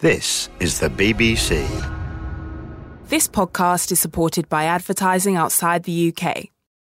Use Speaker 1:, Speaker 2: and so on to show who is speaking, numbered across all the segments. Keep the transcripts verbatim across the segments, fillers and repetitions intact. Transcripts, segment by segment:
Speaker 1: This is the B B C.
Speaker 2: This podcast is supported by advertising outside the U K.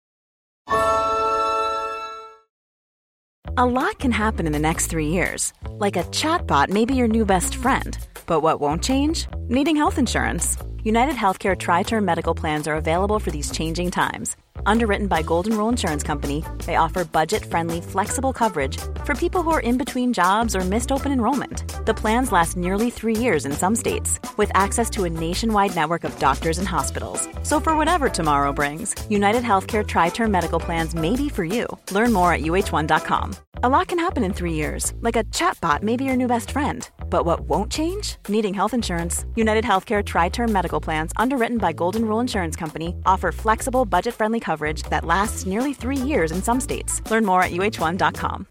Speaker 3: A lot can happen in the next three years. Like a chatbot may be your new best friend. But what won't change? Needing health insurance. United Healthcare Tri-Term Medical Plans are available for these changing times. Underwritten by Golden Rule Insurance Company, they offer budget-friendly, flexible coverage for people who are in between jobs or missed open enrollment. The plans last nearly three years in some states, with access to a nationwide network of doctors and hospitals. So for whatever tomorrow brings, United Healthcare Tri-Term Medical Plans may be for you. Learn more at U H one dot com. A lot can happen in three years, like a chatbot may be your new best friend. But what won't change? Needing health insurance. United Healthcare Tri-Term Medical Plans, underwritten by Golden Rule Insurance Company, offer flexible, budget-friendly coverage that lasts nearly three years in some states. Learn more at U H one dot com.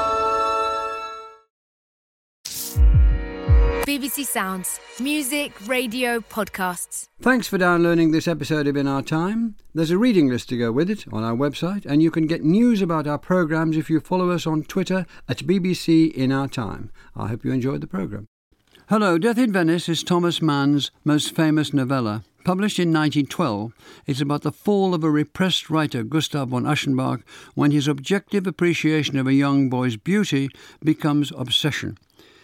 Speaker 4: B B C Sounds. Music, radio, podcasts.
Speaker 5: Thanks for downloading this episode of In Our Time. There's a reading list to go with it on our website, and you can get news about our programmes if you follow us on Twitter at B B C In Our Time. I hope you enjoyed the programme. Hello, Death in Venice is Thomas Mann's most famous novella. Published in nineteen twelve, it's about the fall of a repressed writer, Gustav von Aschenbach, when his objective appreciation of a young boy's beauty becomes obsession.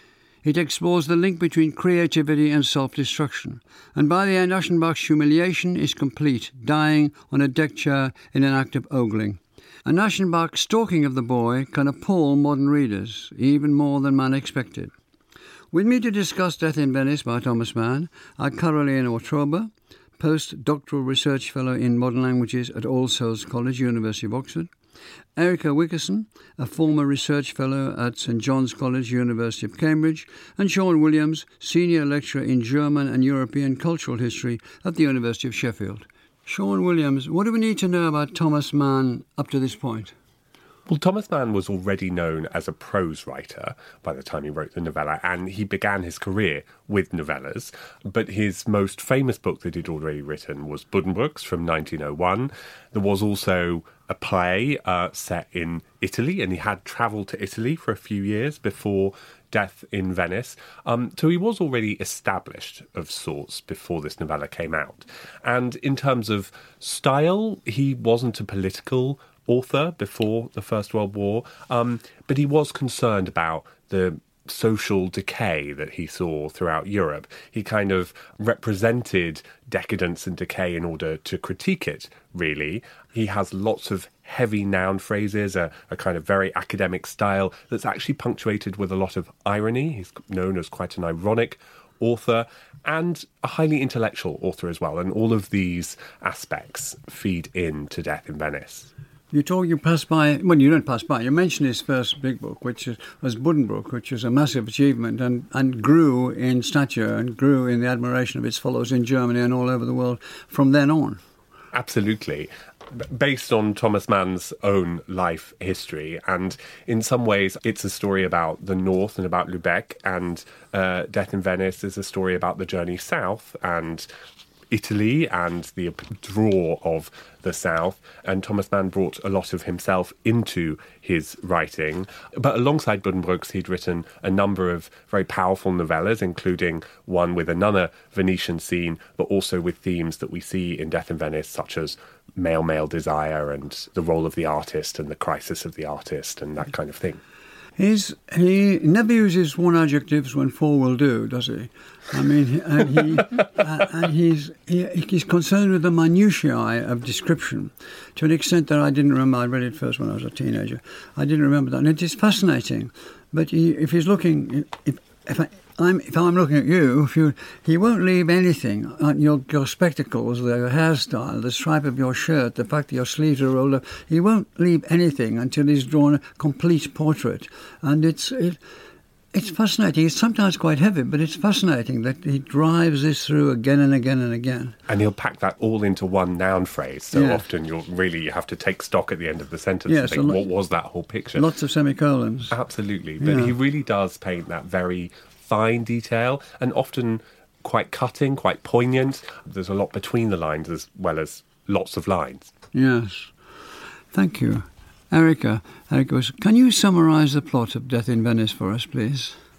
Speaker 5: It explores the link between creativity and self-destruction, and by the end Aschenbach's humiliation is complete, dying on a deck chair in an act of ogling. And Aschenbach's stalking of the boy can appall modern readers, even more than man expected. With me to discuss Death in Venice by Thomas Mann are Caroline Wątroba, Post-Doctoral Research Fellow in Modern Languages at All Souls College, University of Oxford, Erica Wickerson, a former Research Fellow at St John's College, University of Cambridge, and Sean Williams, Senior Lecturer in German and European Cultural History at the University of Sheffield. Sean Williams, what do we need to know about Thomas Mann up to this point?
Speaker 6: Well, Thomas Mann was already known as a prose writer by the time he wrote the novella, and he began his career with novellas. But his most famous book that he'd already written was Buddenbrooks from nineteen oh one. There was also a play uh, set in Italy, and he had travelled to Italy for a few years before Death in Venice. Um, so he was already established of sorts before this novella came out. And in terms of style, he wasn't a political author before the First World War, um, but he was concerned about the social decay that he saw throughout Europe. He kind of represented decadence and decay in order to critique it, really. He has lots of heavy noun phrases, a, a kind of very academic style that's actually punctuated with a lot of irony. He's known as quite an ironic author and a highly intellectual author as well, and all of these aspects feed into Death in Venice.
Speaker 5: You talk, you pass by, well, you don't pass by, you mentioned his first big book, which is, was Buddenbrook, which was a massive achievement and, and grew in stature and grew in the admiration of its followers in Germany and all over the world from then on.
Speaker 6: Absolutely. Based on Thomas Mann's own life history, and in some ways it's a story about the north and about Lubeck, and uh, Death in Venice is a story about the journey south and Italy and the draw of the South, and Thomas Mann brought a lot of himself into his writing. But alongside Buddenbrooks, he'd written a number of very powerful novellas, including one with another Venetian scene, but also with themes that we see in Death in Venice, such as male-male desire and the role of the artist and the crisis of the artist and that kind of thing.
Speaker 5: He's, he never uses one adjectives when four will do, does he? I mean, and, he, uh, and he's he, he's concerned with the minutiae of description to an extent that I didn't remember. I read it first when I was a teenager. I didn't remember that. And it is fascinating. But he, if he's looking, if, if, I, I'm, if I'm looking at you, if you, he won't leave anything. Your, your spectacles, the hairstyle, the stripe of your shirt, the fact that your sleeves are rolled up. He won't leave anything until he's drawn a complete portrait. And it's... It, It's fascinating. It's sometimes quite heavy, but it's fascinating that he drives this through again and again and again.
Speaker 6: And he'll pack that all into one noun phrase. So
Speaker 5: yeah.
Speaker 6: often you'll really you have to take stock at the end of the sentence
Speaker 5: yes,
Speaker 6: and think,
Speaker 5: lo-
Speaker 6: what was that whole picture?
Speaker 5: Lots of semicolons.
Speaker 6: Absolutely. But
Speaker 5: yeah.
Speaker 6: he really does paint that very fine detail and often quite cutting, quite poignant. There's a lot between the lines as well as lots of lines.
Speaker 5: Yes. Thank you. Erica, Erica, can you summarise the plot of Death in Venice for us, please?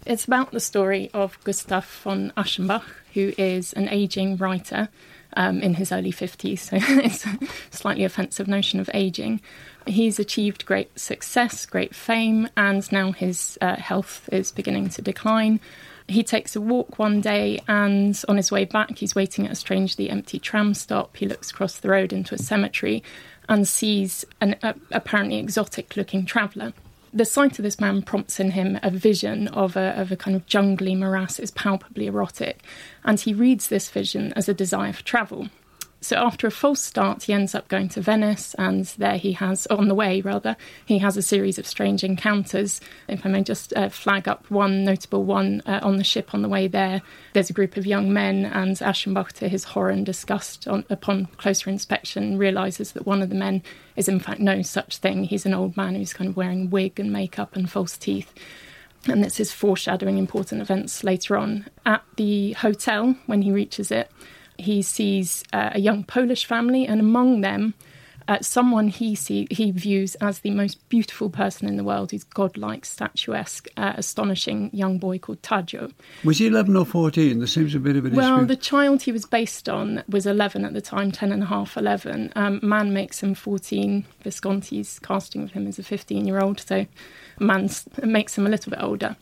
Speaker 7: It's about the story of Gustav von Aschenbach, who is an ageing writer um, in his early fifties, so it's a slightly offensive notion of ageing. He's achieved great success, great fame, and now his uh, health is beginning to decline. He takes a walk one day, and on his way back, he's waiting at a strangely empty tram stop. He looks across the road into a cemetery and sees an uh, apparently exotic-looking traveller. The sight of this man prompts in him a vision of a, of a kind of jungly morass. It's palpably erotic, and he reads this vision as a desire for travel. So after a false start, he ends up going to Venice, and there he has, on the way rather, he has a series of strange encounters. If I may just uh, flag up one notable one, uh, on the ship on the way there, there's a group of young men, and Aschenbach, to his horror and disgust, on, upon closer inspection, realises that one of the men is in fact no such thing. He's an old man who's kind of wearing a wig and makeup and false teeth. And this is foreshadowing important events later on. At the hotel, when he reaches it, he sees uh, a young Polish family, and among them, uh, someone he see, he views as the most beautiful person in the world, who's godlike, statuesque, uh, astonishing young boy called Tadzio.
Speaker 5: Was he eleven or fourteen? There seems a bit of a dispute.
Speaker 7: Well, the child he was based on was eleven at the time, ten and a half, eleven. Um, Man makes him fourteen. Visconti's casting of him as a fifteen-year-old, so Man makes him a little bit older.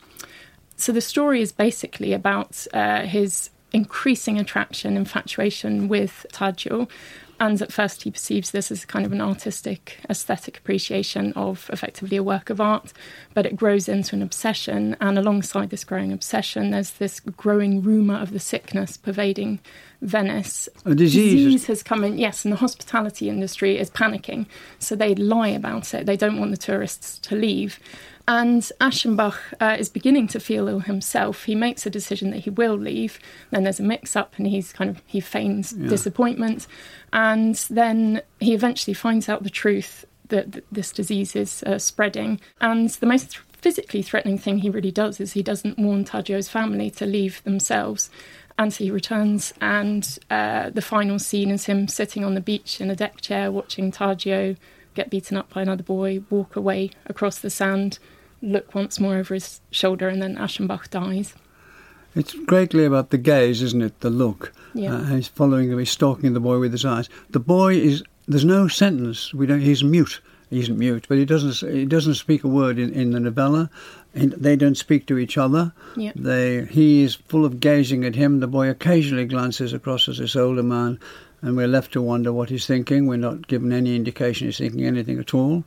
Speaker 7: So the story is basically about uh, his increasing attraction, infatuation with Tadzio, and at first he perceives this as kind of an artistic, aesthetic appreciation of effectively a work of art, but it grows into an obsession, and alongside this growing obsession there's this growing rumour of the sickness pervading Venice.
Speaker 5: A disease.
Speaker 7: Disease has come in, yes, and the hospitality industry is panicking, so they lie about it. They don't want the tourists to leave. And Aschenbach uh, is beginning to feel ill himself. He makes a decision that he will leave. Then there's a mix-up, and he's kind of he feigns yeah. disappointment. And then he eventually finds out the truth that, that this disease is uh, spreading. And the most physically threatening thing he really does is he doesn't warn Tadzio's family to leave themselves. And so he returns, and uh, the final scene is him sitting on the beach in a deck chair watching Tadzio get beaten up by another boy, walk away across the sand, look once more over his shoulder, and then Aschenbach dies.
Speaker 5: It's greatly about the gaze, isn't it? The look.
Speaker 7: Yeah.
Speaker 5: Uh, he's following him, he's stalking the boy with his eyes. The boy is, there's no sentence. We don't. He's mute. He isn't mute, but he doesn't. He doesn't speak a word in, in the novella. And they don't speak to each other.
Speaker 7: Yeah.
Speaker 5: They. He is full of gazing at him. The boy occasionally glances across at this older man, and we're left to wonder what he's thinking. We're not given any indication he's thinking anything at all.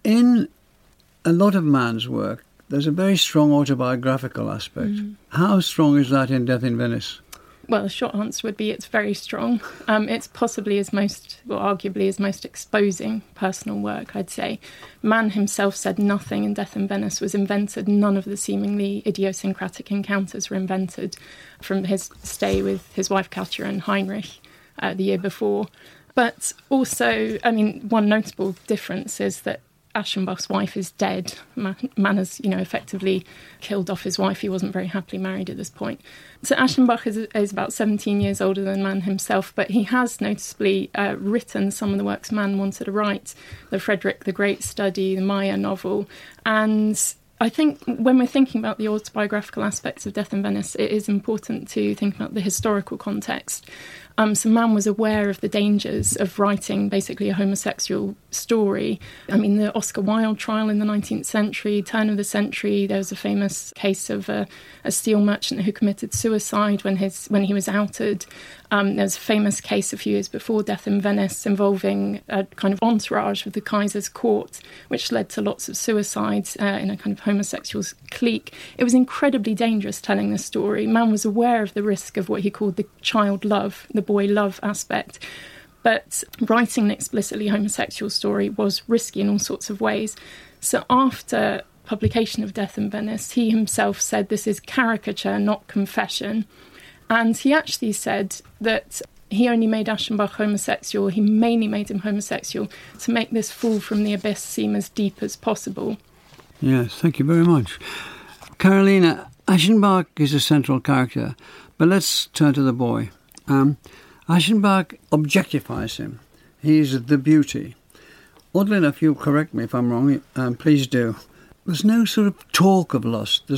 Speaker 5: In a lot of Mann's work, there's a very strong autobiographical aspect. Mm. How strong is that in Death in Venice?
Speaker 7: Well, the short answer would be it's very strong. Um, it's possibly his most, well, arguably his most exposing personal work, I'd say. Mann himself said nothing in Death in Venice was invented. None of the seemingly idiosyncratic encounters were invented from his stay with his wife Katja and Heinrich uh, the year before. But also, I mean, one notable difference is that Aschenbach's wife is dead. Mann has, you know, effectively killed off his wife. He wasn't very happily married at this point. So Aschenbach is, is about seventeen years older than Mann himself, but he has noticeably uh, written some of the works Mann wanted to write, the Frederick the Great study, the Maya novel, and I think when we're thinking about the autobiographical aspects of Death in Venice, it is important to think about the historical context. Um, so Mann was aware of the dangers of writing basically a homosexual story. I mean, the Oscar Wilde trial in the nineteenth century, turn of the century, there was a famous case of a, a steel merchant who committed suicide when his when he was outed. Um, there was a famous case a few years before Death in Venice involving a kind of entourage of the Kaiser's court, which led to lots of suicides uh, in a kind of homosexual clique. It was incredibly dangerous telling this story. Mann was aware of the risk of what he called the child love, the boy love aspect. But writing an explicitly homosexual story was risky in all sorts of ways. So after publication of Death in Venice, he himself said this is caricature, not confession. And he actually said that he only made Aschenbach homosexual, he mainly made him homosexual to make this fall from the abyss seem as deep as possible.
Speaker 5: Yes, thank you very much. Carolina, Aschenbach is a central character, but let's turn to the boy. Um, Aschenbach objectifies him. He's the beauty. Oddly enough, you correct me if I'm wrong, um, please do. There's no sort of talk of lust. There's no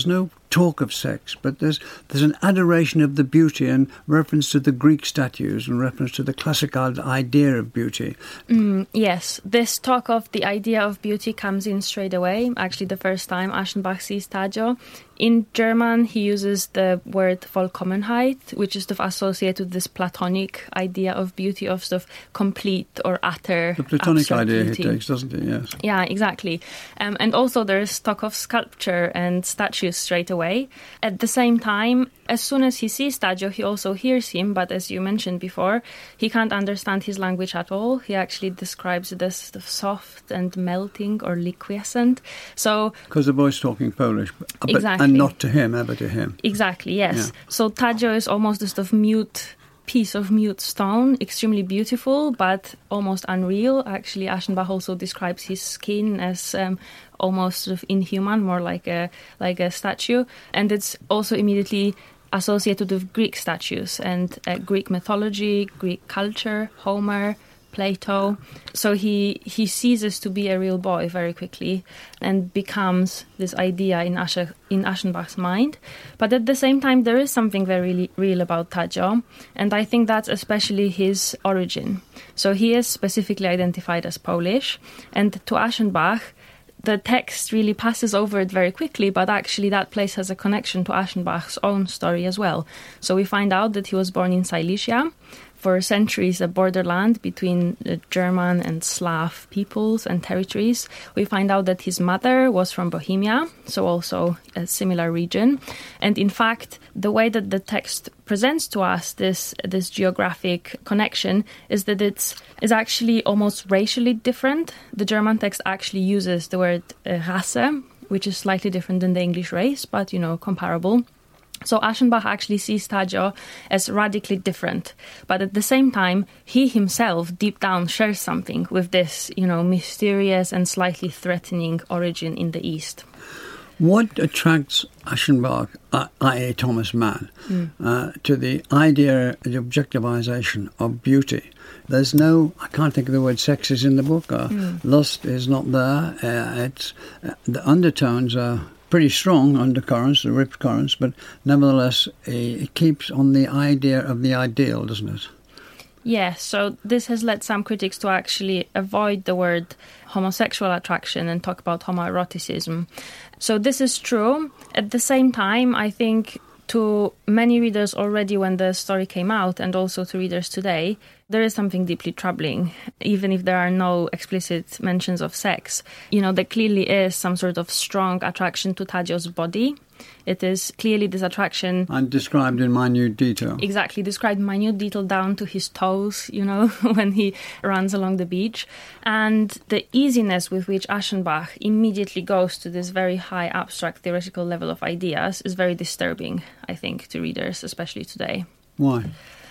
Speaker 5: talk of sex, but there's there's an adoration of the beauty and reference to the Greek statues and reference to the classical idea of beauty.
Speaker 8: Mm, yes, this talk of the idea of beauty comes in straight away. Actually, the first time Aschenbach sees Taggio. In German, he uses the word Vollkommenheit, which is sort of associated with this Platonic idea of beauty, of sort of complete or utter.
Speaker 5: The Platonic idea
Speaker 8: beauty.
Speaker 5: he takes, doesn't he? Yes.
Speaker 8: Yeah, exactly. Um, and also there's talk of sculpture and statues straight away. At the same time, as soon as he sees Taggio, he also hears him, but as you mentioned before, he can't understand his language at all. He actually describes it as sort of soft and melting or liquescent. So
Speaker 5: because the boy's talking Polish, but,
Speaker 8: exactly.
Speaker 5: and not to him, ever to him.
Speaker 8: Exactly, yes.
Speaker 5: Yeah.
Speaker 8: So Taggio is almost this sort of mute piece of mute stone, extremely beautiful, but almost unreal. Actually, Aschenbach also describes his skin as um, almost sort of inhuman, more like a like a statue, and it's also immediately associated with Greek statues and uh, Greek mythology, Greek culture, Homer, Plato. So he he ceases to be a real boy very quickly and becomes this idea in Asche, in Aschenbach's mind. But at the same time, there is something very real about Taggio, and I think that's especially his origin. So he is specifically identified as Polish, and to Aschenbach, the text really passes over it very quickly, but actually that place has a connection to Aschenbach's own story as well. So we find out that he was born in Silesia, for centuries a borderland between the German and Slav peoples and territories. We find out that his mother was from Bohemia, so also a similar region. And in fact, the way that the text presents to us this this geographic connection is that it's is actually almost racially different. The German text actually uses the word uh, Rasse, which is slightly different than the English race, but, you know, comparable. So Aschenbach actually sees Taggio as radically different. But at the same time, he himself deep down shares something with this, you know, mysterious and slightly threatening origin in the East.
Speaker 5: What attracts Aschenbach, that is. Thomas Mann, mm. uh, to the idea, the objectivization of beauty? There's no, I can't think of the word sex is in the book. Uh, mm. Lust is not there. Uh, it's uh, the undertones are pretty strong undercurrents, the rip currents, but nevertheless it keeps on the idea of the ideal, doesn't it?
Speaker 8: Yeah, so this has led some critics to actually avoid the word homosexual attraction and talk about homoeroticism. So this is true. At the same time, I think to many readers already when the story came out, and also to readers today, there is something deeply troubling, even if there are no explicit mentions of sex. You know, there clearly is some sort of strong attraction to Taggio's body. It is clearly this attraction...
Speaker 5: And described in minute detail.
Speaker 8: Exactly, described in minute detail down to his toes, you know, when he runs along the beach. And the easiness with which Aschenbach immediately goes to this very high abstract theoretical level of ideas is very disturbing, I think, to readers, especially today.
Speaker 5: Why?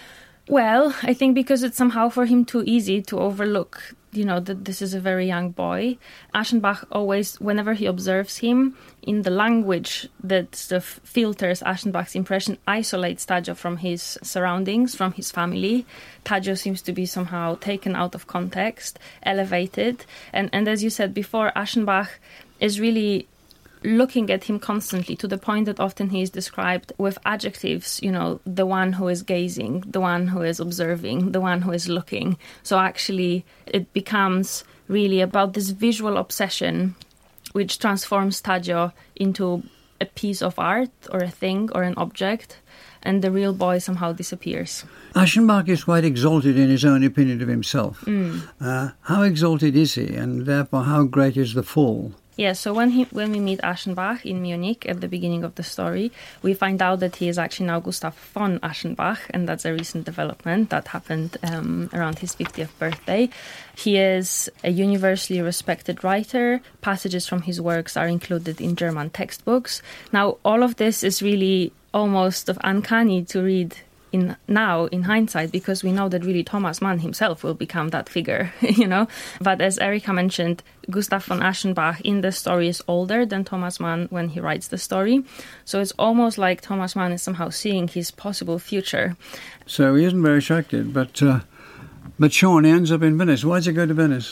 Speaker 8: Well, I think because it's somehow for him too easy to overlook, you know, that this is a very young boy. Aschenbach always, whenever he observes him, in the language that sort of filters Aschenbach's impression, isolates Taggio from his surroundings, from his family. Taggio seems to be somehow taken out of context, elevated. And, and as you said before, Aschenbach is really looking at him constantly, to the point that often he is described with adjectives, you know, the one who is gazing, the one who is observing, the one who is looking. So actually it becomes really about this visual obsession which transforms Taggio into a piece of art or a thing or an object, and the real boy somehow disappears.
Speaker 5: Aschenbach is quite exalted in his own opinion of himself.
Speaker 8: Mm.
Speaker 5: Uh, how exalted is he, and therefore how great is the fall?
Speaker 8: Yeah, so when he when we meet Aschenbach in Munich at the beginning of the story, we find out that he is actually now Gustav von Aschenbach, and that's a recent development that happened um, around his fiftieth birthday. He is a universally respected writer. Passages from his works are included in German textbooks. Now, all of this is really almost of uncanny to read in now in hindsight, because we know that really Thomas Mann himself will become that figure, you know. But as Erika mentioned, Gustav von Aschenbach in the story is older than Thomas Mann when he writes the story. So it's almost like Thomas Mann is somehow seeing his possible future.
Speaker 5: So he isn't very attracted, but uh, but Sean, he ends up in Venice. Why does he go to Venice?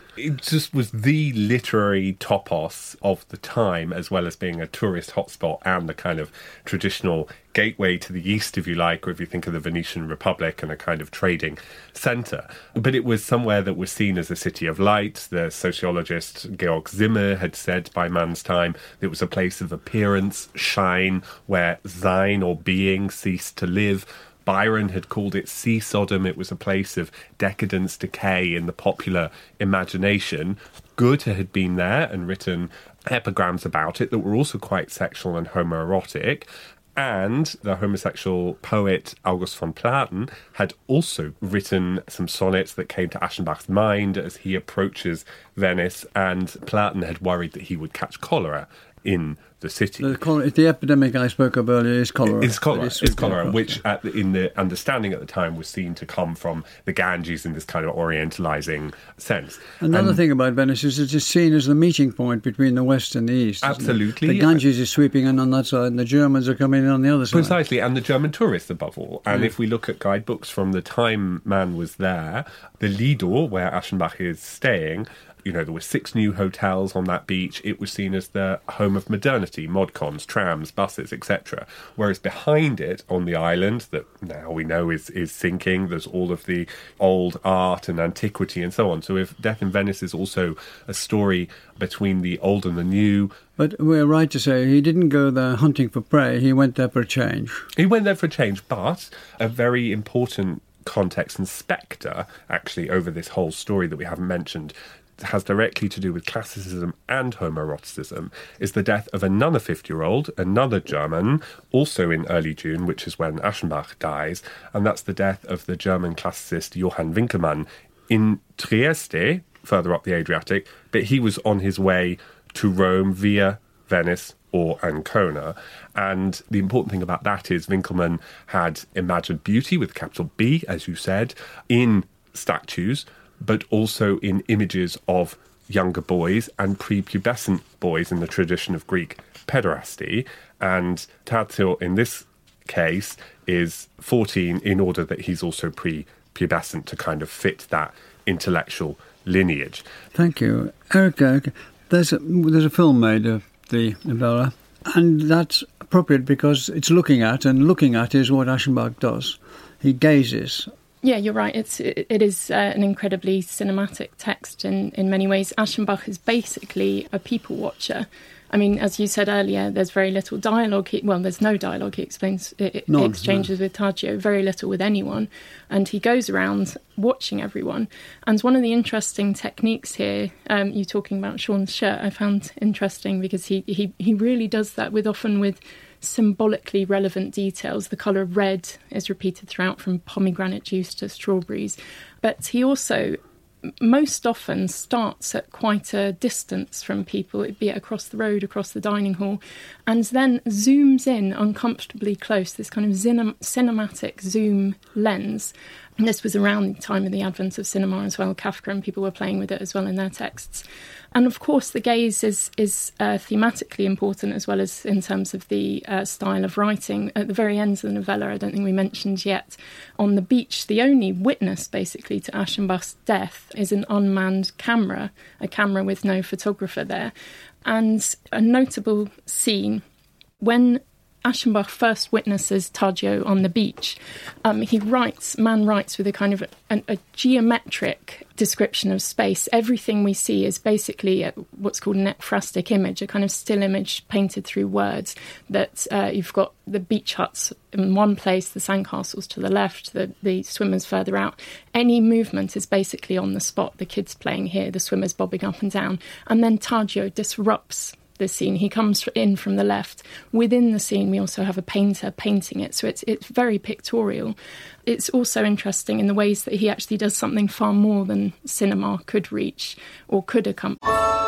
Speaker 6: it just was the literary topos of the time, as well as being a tourist hotspot and the kind of traditional gateway to the east, if you like, or if you think of the Venetian Republic and a kind of trading centre. But it was somewhere that was seen as a city of light. The sociologist Georg Zimmer had said by Mann's time it was a place of appearance, shine, where sein or being ceased to live. Byron had called it sea Sodom. It was a place of decadence, decay in the popular imagination. Goethe had been there and written epigrams about it that were also quite sexual and homoerotic. And the homosexual poet August von Platen had also written some sonnets that came to Aschenbach's mind as he approaches Venice, and Platen had worried that he would catch cholera in the city.
Speaker 5: The, cholera, the epidemic I spoke of earlier is cholera.
Speaker 6: It's cholera,
Speaker 5: it's,
Speaker 6: it's cholera which at the, in the understanding at the time was seen to come from the Ganges in this kind of orientalising sense.
Speaker 5: Another
Speaker 6: and,
Speaker 5: thing about Venice is it's seen as the meeting point between the West and the East.
Speaker 6: Absolutely.
Speaker 5: The Ganges is sweeping in on that side and the Germans are coming in on the other side.
Speaker 6: Precisely, and the German tourists above all. And
Speaker 5: mm.
Speaker 6: if we look at guidebooks from the time Mann was there, the Lido, where Aschenbach is staying, you know, there were six new hotels on that beach. It was seen as the home of modernity, modcons, trams, buses, et cetera. Whereas behind it, on the island, that now we know is, is sinking, there's all of the old art and antiquity and so on. So if Death in Venice is also a story between the old and the new.
Speaker 5: But we're right to say he didn't go there hunting for prey. He went there for a change.
Speaker 6: He went there for a change, but a very important context and spectre, actually, over this whole story that we haven't mentioned, has directly to do with classicism and homoeroticism, is the death of another fifty-year-old, another German, also in early June, which is when Aschenbach dies, and that's the death of the German classicist Johann Winckelmann in Trieste, further up the Adriatic, but he was on his way to Rome via Venice or Ancona. And the important thing about that is Winckelmann had imagined beauty with capital B, as you said, in statues, but also in images of younger boys and prepubescent boys in the tradition of Greek pederasty. And Tadzio, in this case, is fourteen in order that he's also prepubescent to kind of fit that intellectual lineage.
Speaker 5: Thank you. Erica, there's a, there's a film made of the novella, and that's appropriate because it's looking at, and looking at is what Aschenbach does. He gazes.
Speaker 7: Yeah, you're right. It's it, it is uh, an incredibly cinematic text in, in many ways. Aschenbach is basically a people watcher. I mean, as you said earlier, there's very little dialogue. He, well, there's no dialogue. He explains it,
Speaker 5: None,
Speaker 7: exchanges
Speaker 5: no.
Speaker 7: with Tadzio, very little with anyone, and he goes around watching everyone. And one of the interesting techniques here, um, you talking about Sean's shirt, I found interesting because he he he really does that with often with symbolically relevant details. The colour of red is repeated throughout, from pomegranate juice to strawberries. But he also most often starts at quite a distance from people, be it across the road, across the dining hall, and then zooms in uncomfortably close, this kind of cinem- cinematic zoom lens. And this was around the time of the advent of cinema as well. Kafka and people were playing with it as well in their texts. And of course, the gaze is is uh, thematically important as well as in terms of the uh, style of writing. At the very end of the novella, I don't think we mentioned yet, on the beach, the only witness basically to Aschenbach's death is an unmanned camera, a camera with no photographer there. And a notable scene, when Aschenbach first witnesses Tadzio on the beach, um, he writes, Mann writes with a kind of a, a geometric description of space. Everything we see is basically a, what's called an ekphrastic image, a kind of still image painted through words, that uh, you've got the beach huts in one place, the sandcastles to the left, the, the swimmers further out. Any movement is basically on the spot, the kids playing here, the swimmers bobbing up and down. And then Tadzio disrupts the scene. He comes in from the left. Within the scene, we also have a painter painting it, so it's it's very pictorial. It's also interesting in the ways that he actually does something far more than cinema could reach or could accomplish.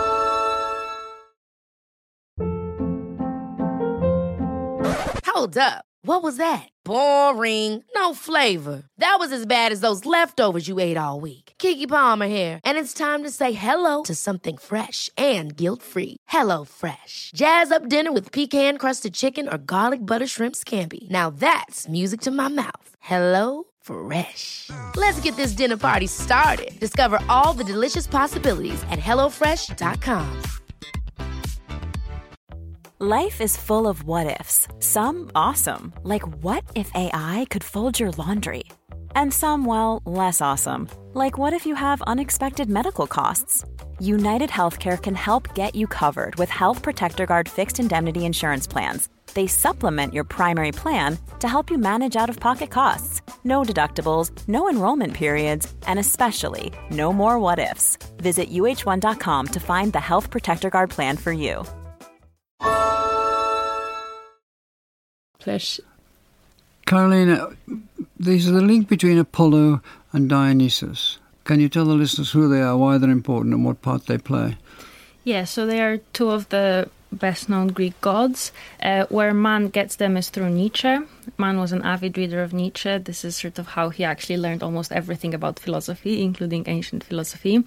Speaker 9: Hold up. What was that? Boring. No flavor. That was as bad as those leftovers you ate all week. Keke Palmer here, and it's time to say hello to something fresh and guilt-free. Hello Fresh. Jazz up dinner with pecan-crusted chicken or garlic butter shrimp scampi. Now that's music to my mouth. Hello Fresh. Let's get this dinner party started. Discover all the delicious possibilities at hello fresh dot com.
Speaker 3: Life is full of what-ifs. Some awesome, like what if A I could fold your laundry? And some, well, less awesome, like what if you have unexpected medical costs? United Healthcare can help get you covered with Health Protector Guard fixed indemnity insurance plans. They supplement your primary plan to help you manage out-of-pocket costs. No deductibles, no enrollment periods, and especially no more what-ifs. Visit U H one dot com to find the Health Protector Guard plan for you.
Speaker 7: Flesh.
Speaker 5: Carolina, there's the link between Apollo and Dionysus. Can you tell the listeners who they are, why they're important, and what part they play?
Speaker 8: Yeah, so they are two of the best-known Greek gods. Uh, where man gets them is through Nietzsche. Man was an avid reader of Nietzsche. This is sort of how he actually learned almost everything about philosophy, including ancient philosophy.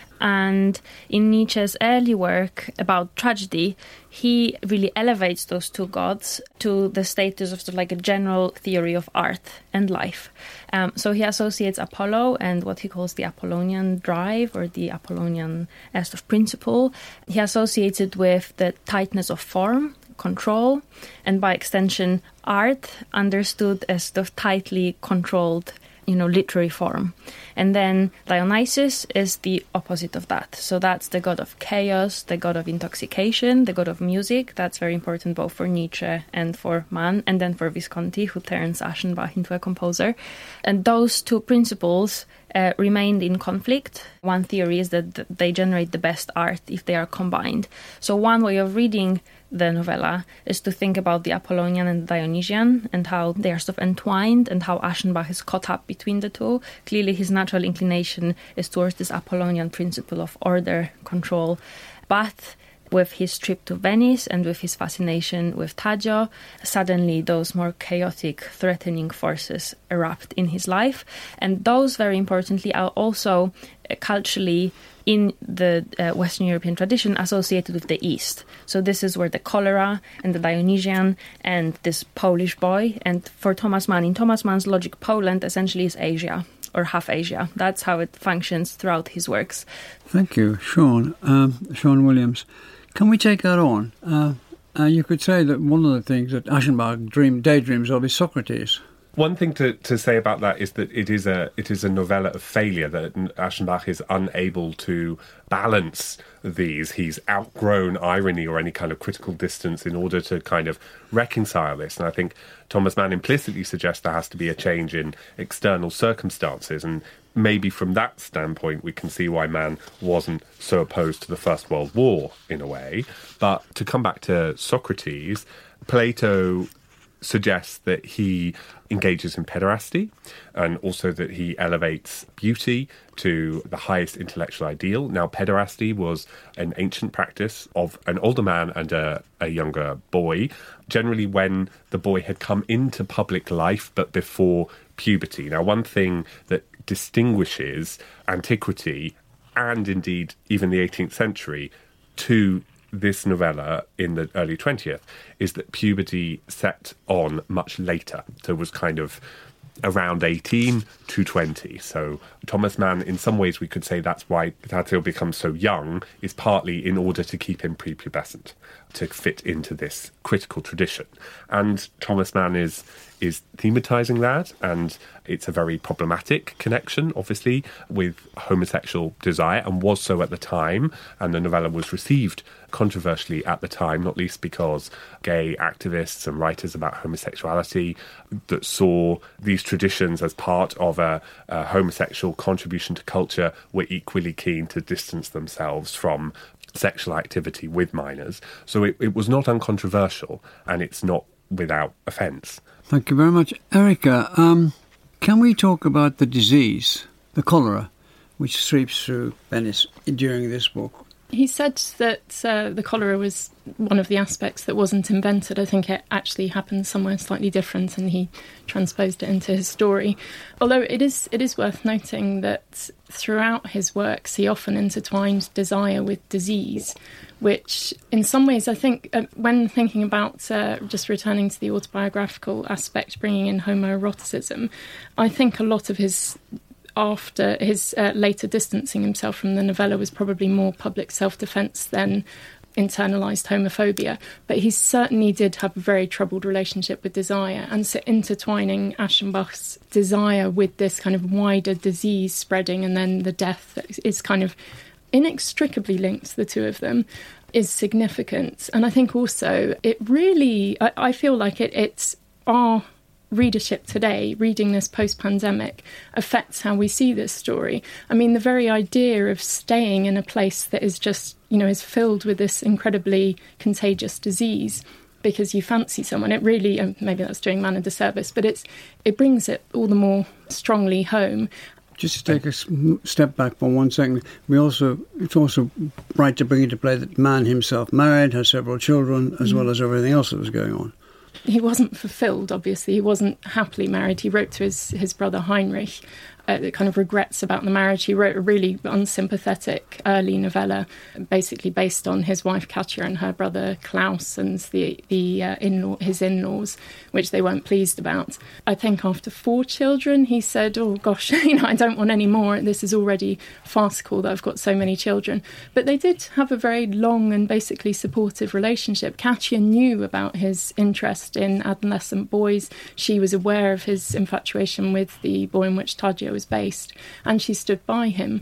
Speaker 8: And in Nietzsche's early work about tragedy, he really elevates those two gods to the status of sort of like a general theory of art and life. Um, so he associates Apollo and what he calls the Apollonian drive or the Apollonian uh, sort of principle. He associates it with the tightness of form, control, and by extension, art understood as sort of tightly controlled, you know, literary form. And then Dionysus is the opposite of that. So that's the god of chaos, the god of intoxication, the god of music. That's very important both for Nietzsche and for Mann, and then for Visconti, who turns Aschenbach into a composer. And those two principles uh, remained in conflict. One theory is that th- they generate the best art if they are combined. So one way of reading the novella is to think about the Apollonian and Dionysian and how they are sort of entwined and how Aschenbach is caught up between the two. Clearly his natural inclination is towards this Apollonian principle of order, control. But with his trip to Venice and with his fascination with Taggio, suddenly those more chaotic, threatening forces erupt in his life. And those, very importantly, are also uh, culturally in the uh, Western European tradition associated with the East. So this is where the cholera and the Dionysian and this Polish boy, and for Thomas Mann, in Thomas Mann's logic, Poland essentially is Asia, or half Asia. That's how it functions throughout his works.
Speaker 5: Thank you, Sean. Um, Sean Williams. Can we take that on? Uh, uh, you could say that one of the things that Aschenbach dream, daydreams of is Socrates.
Speaker 6: One thing to, to say about that is that it is a it is a novella of failure, that Aschenbach is unable to balance these. He's outgrown irony or any kind of critical distance in order to kind of reconcile this. And I think Thomas Mann implicitly suggests there has to be a change in external circumstances. And maybe from that standpoint, we can see why Mann wasn't so opposed to the First World War in a way. But to come back to Socrates, Plato suggests that he engages in pederasty and also that he elevates beauty to the highest intellectual ideal. Now, pederasty was an ancient practice of an older man and a, a younger boy, generally when the boy had come into public life but before puberty. Now, one thing that distinguishes antiquity and indeed even the eighteenth century to this novella in the early twentieth is that puberty set on much later. So it was kind of around eighteen to twenty. So Thomas Mann, in some ways we could say that's why Tadzio becomes so young, is partly in order to keep him prepubescent, to fit into this critical tradition. And Thomas Mann is is thematizing that, and it's a very problematic connection, obviously, with homosexual desire, and was so at the time, and the novella was received controversially at the time, not least because gay activists and writers about homosexuality that saw these traditions as part of a, a homosexual contribution to culture were equally keen to distance themselves from sexual activity with minors. So it, it was not uncontroversial, and it's not without offence.
Speaker 5: Thank you very much. Erica, um, can we talk about the disease, the cholera, which sweeps through Venice during this book?
Speaker 7: He said that uh, the cholera was one of the aspects that wasn't invented. I think it actually happened somewhere slightly different, and he transposed it into his story. Although it is it is worth noting that throughout his works, he often intertwined desire with disease, which in some ways, I think, uh, when thinking about uh, just returning to the autobiographical aspect, bringing in homoeroticism, I think a lot of his after his uh, later distancing himself from the novella was probably more public self-defence than internalised homophobia. But he certainly did have a very troubled relationship with desire. And so intertwining Aschenbach's desire with this kind of wider disease spreading and then the death that is kind of inextricably linked, the two of them, is significant. And I think also it really, I, I feel like it, it's our readership today, reading this post-pandemic, affects how we see this story. I mean, the very idea of staying in a place that is just, you know, is filled with this incredibly contagious disease because you fancy someone, it really, and maybe that's doing man a disservice, but it's it brings it all the more strongly home.
Speaker 5: Just to take a step back for one second, we also it's also right to bring into play that man himself married, has several children, as mm. well as everything else that was going on.
Speaker 7: He wasn't fulfilled, obviously. He wasn't happily married. He wrote to his, his brother Heinrich uh, the kind of regrets about the marriage. He wrote a really unsympathetic early novella, basically based on his wife Katja and her brother Klaus and the the uh, in-law, his in-laws, which they weren't pleased about. I think after four children, he said, "Oh gosh, you know, I don't want any more. This is already farcical that I've got so many children." But they did have a very long and basically supportive relationship. Katja knew about his interest in adolescent boys. She was aware of his infatuation with the boy in which Tadja was based, and she stood by him.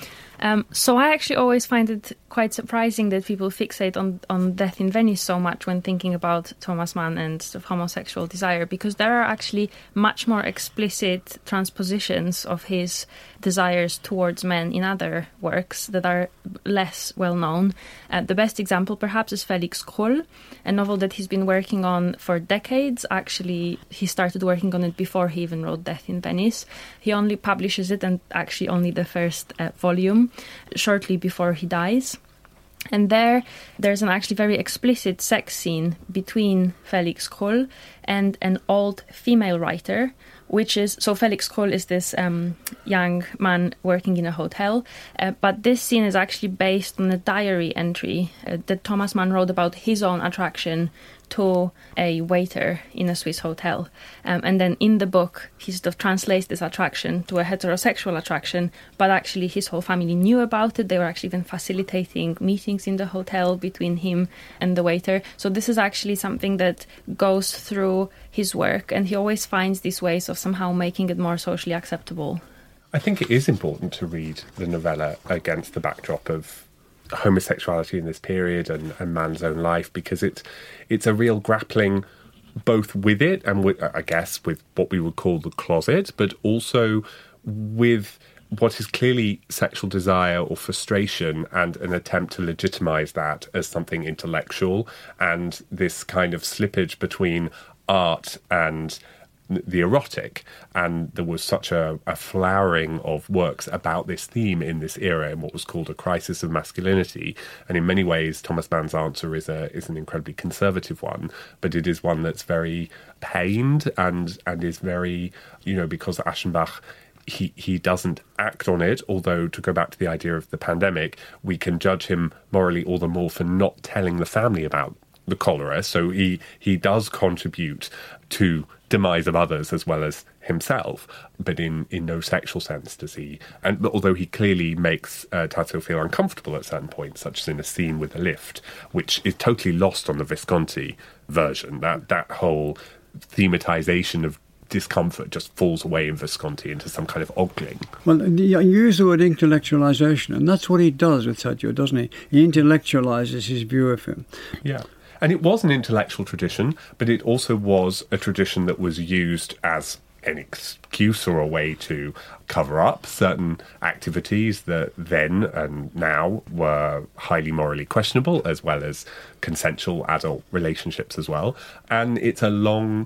Speaker 8: Um, so I actually always find it quite surprising that people fixate on, on Death in Venice so much when thinking about Thomas Mann and sort of homosexual desire, because there are actually much more explicit transpositions of his desires towards men in other works that are less well known. Uh, the best example perhaps is Felix Krull, a novel that he's been working on for decades. Actually, he started working on it before he even wrote Death in Venice. He only publishes it, and actually only the first uh, volume, shortly before he dies. And there, there's an actually very explicit sex scene between Felix Krull and an old female writer, which is, so Felix Krull is this um, young man working in a hotel, uh, but this scene is actually based on a diary entry uh, that Thomas Mann wrote about his own attraction to a waiter in a Swiss hotel. Um, and then in the book, he sort of translates this attraction to a heterosexual attraction, but actually his whole family knew about it. They were actually even facilitating meetings in the hotel between him and the waiter. So this is actually something that goes through his work, and he always finds these ways of somehow making it more socially acceptable.
Speaker 6: I think it is important to read the novella against the backdrop of homosexuality in this period and, and man's own life, because it's it's a real grappling both with it and with, I guess, with what we would call the closet, but also with what is clearly sexual desire or frustration and an attempt to legitimize that as something intellectual, and this kind of slippage between art and the erotic. And there was such a, a flowering of works about this theme in this era, in what was called a crisis of masculinity. And in many ways, Thomas Mann's answer is a is an incredibly conservative one, but it is one that's very pained and and is very, you know, because Aschenbach, he he doesn't act on it. Although, to go back to the idea of the pandemic, we can judge him morally all the more for not telling the family about the cholera. So he he does contribute to demise of others as well as himself, but in, in no sexual sense does he. And although he clearly makes uh, Tadzio feel uncomfortable at certain points, such as in a scene with the lift, which is totally lost on the Visconti version. That that whole thematization of discomfort just falls away in Visconti into some kind of ogling.
Speaker 5: Well, you use the word intellectualization, and that's what he does with Tadzio, doesn't he? He intellectualizes his view of him.
Speaker 6: Yeah. And it was an intellectual tradition, but it also was a tradition that was used as an excuse or a way to cover up certain activities that then and now were highly morally questionable, as well as consensual adult relationships as well. And it's a long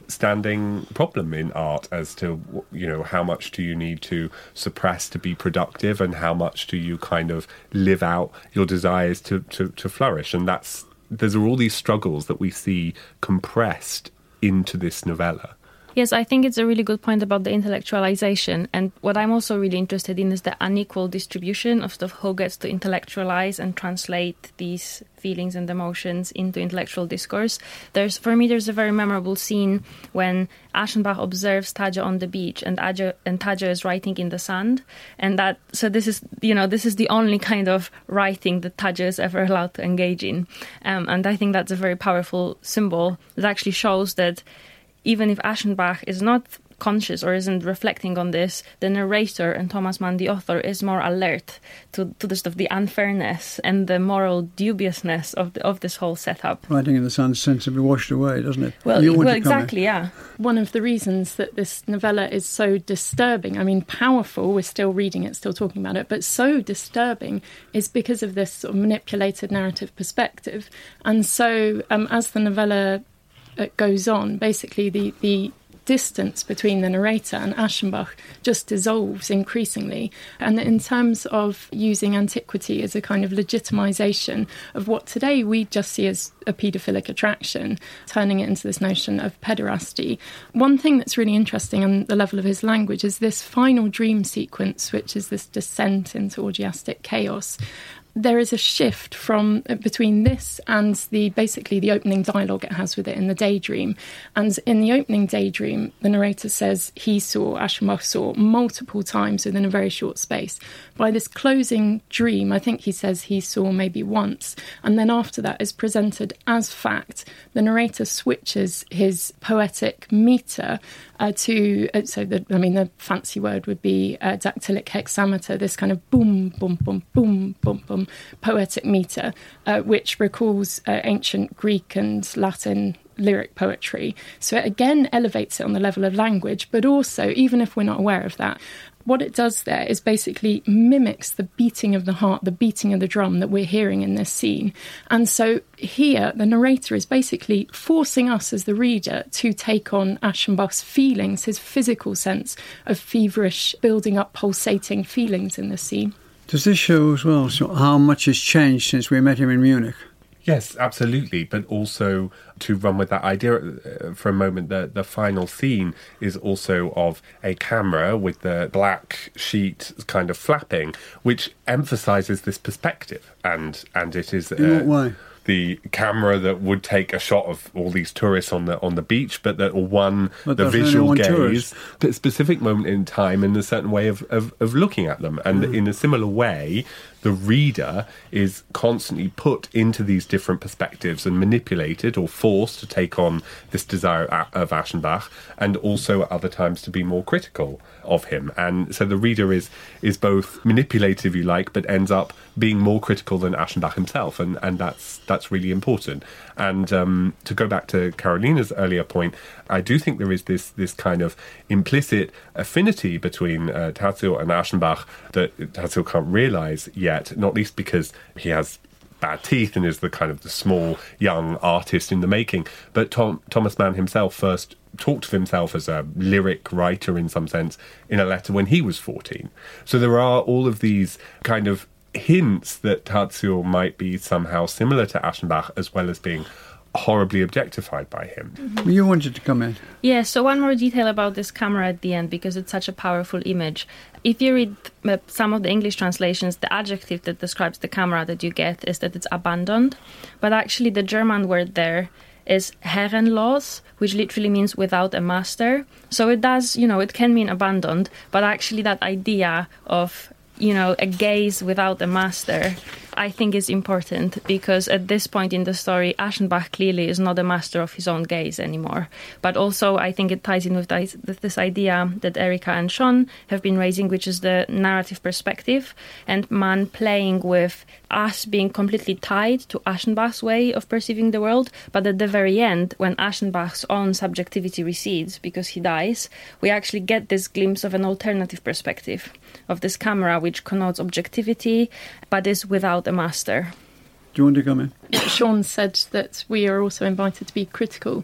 Speaker 6: standing problem in art as to, you know, how much do you need to suppress to be productive and how much do you kind of live out your desires to, to, to flourish. And that's, there's all these struggles that we see compressed into this novella.
Speaker 8: Yes, I think it's a really good point about the intellectualization. And what I'm also really interested in is the unequal distribution of stuff, who gets to intellectualize and translate these feelings and emotions into intellectual discourse. There's, for me, there's a very memorable scene when Aschenbach observes Tadja on the beach and, Adja, and Tadja is writing in the sand. And that, so this is, you know, this is the only kind of writing that Tadja is ever allowed to engage in. Um, and I think that's a very powerful symbol that actually shows that even if Aschenbach is not conscious or isn't reflecting on this, the narrator and Thomas Mann, the author, is more alert to, to the stuff, the unfairness and the moral dubiousness of the, of this whole setup.
Speaker 5: Writing in the sun tends to be washed away, doesn't it?
Speaker 8: Well, well exactly, yeah.
Speaker 7: One of the reasons that this novella is so disturbing, I mean, powerful, we're still reading it, still talking about it, but so disturbing is because of this sort of manipulated narrative perspective. And so um, as the novella it goes on, basically the, the distance between the narrator and Aschenbach just dissolves increasingly. And in terms of using antiquity as a kind of legitimization of what today we just see as a paedophilic attraction, turning it into this notion of pederasty. One thing that's really interesting on the level of his language is this final dream sequence, which is this descent into orgiastic chaos. There is a shift from between this and the basically the opening dialogue it has with it in the daydream. And in the opening daydream, the narrator says he saw, Aschenbach saw, multiple times within a very short space. By this closing dream, I think he says he saw maybe once. And then after that is presented as fact. The narrator switches his poetic meter uh, to, uh, so the, I mean, the fancy word would be uh, dactylic hexameter, this kind of boom, boom, boom, boom, boom, boom, poetic meter, uh, which recalls uh, ancient Greek and Latin lyric poetry. So it again elevates it on the level of language, but also, even if we're not aware of that, what it does there is basically mimics the beating of the heart, the beating of the drum that we're hearing in this scene. And so here, the narrator is basically forcing us as the reader to take on Aschenbach's feelings, his physical sense of feverish, building up, pulsating feelings in the scene.
Speaker 5: Does this show as well so how much has changed since we met him in Munich?
Speaker 6: Yes, absolutely. But also to run with that idea uh, for a moment, the, the final scene is also of a camera with the black sheet kind of flapping, which emphasises this perspective. And and it is... Uh,
Speaker 5: in what way?
Speaker 6: The camera that would take a shot of all these tourists on the on the beach, but that one
Speaker 5: but
Speaker 6: the visual gaze,
Speaker 5: tourist.
Speaker 6: a specific moment in time, and a certain way of, of, of looking at them. And mm. in a similar way, the reader is constantly put into these different perspectives and manipulated or forced to take on this desire of Aschenbach, and also at other times to be more critical of him. And so the reader is is both manipulated, if you like, but ends up being more critical than Aschenbach himself, and, and that's that's really important. And um, to go back to Carolina's earlier point, I do think there is this this kind of implicit affinity between uh, Tadzio and Aschenbach that Tadzio can't realise yet, not least because he has bad teeth and is the kind of the small young artist in the making. But Tom, Thomas Mann himself first talked of himself as a lyric writer in some sense in a letter when he was fourteen. So there are all of these kind of hints that Tadzio might be somehow similar to Aschenbach, as well as being horribly objectified by him.
Speaker 5: Mm-hmm. You wanted to comment.
Speaker 8: Yeah, so one more detail about this camera at the end, because it's such a powerful image. If you read uh, some of the English translations, the adjective that describes the camera that you get is that it's abandoned. But actually the German word there is herrenlos, which literally means without a master. So it does, you know, it can mean abandoned, but actually that idea of, you know, a gaze without a master, I think is important, because at this point in the story, Aschenbach clearly is not a master of his own gaze anymore. But also, I think it ties in with this, with this idea that Erika and Sean have been raising, which is the narrative perspective, and Mann playing with us being completely tied to Aschenbach's way of perceiving the world. But at the very end, when Aschenbach's own subjectivity recedes because he dies, we actually get this glimpse of an alternative perspective of this camera, which connotes objectivity, but is without a master.
Speaker 5: Do you want to come in?
Speaker 7: Sean said that we are also invited to be critical